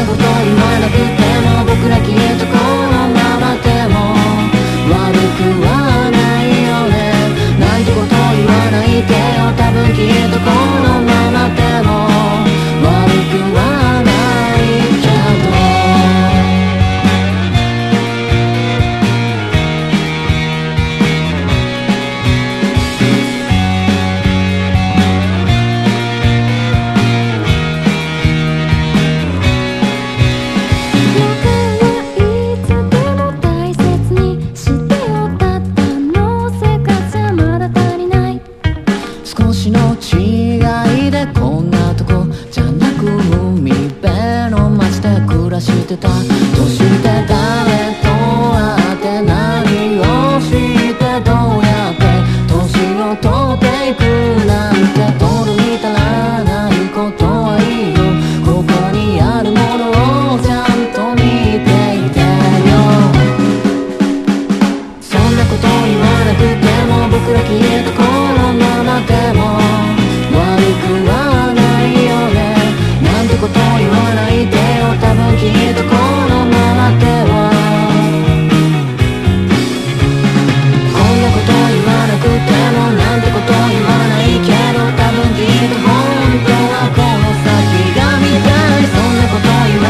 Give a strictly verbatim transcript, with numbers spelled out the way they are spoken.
なこと言わなくても僕らきっとこのままでも悪くはないよね。なんてこと言わないでよ。多分きっとこのままでも悪くはないけどしてた